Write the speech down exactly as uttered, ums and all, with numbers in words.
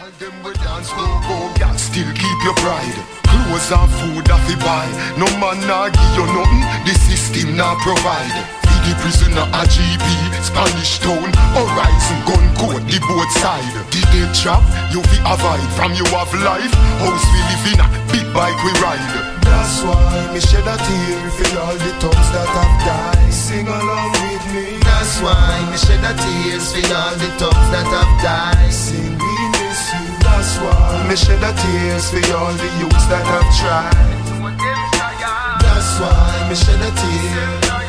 All them we dance go go, girl, still keep your pride. Clothes and food that we buy. No man nah give you nothing, the system nah provide. Feed the prisoner a G P, Spanish town, Horizon gun code, the both side. The dead trap, you fi avoid. From you have life, house we live in a big bike we ride. That's why me shed a tear for all the thugs that have died. Sing along with me. That's why me shed a tears for all the thugs that have died. Sing we miss you. That's why me shed a tears for all the youths that have tried. That's why me shed a tear.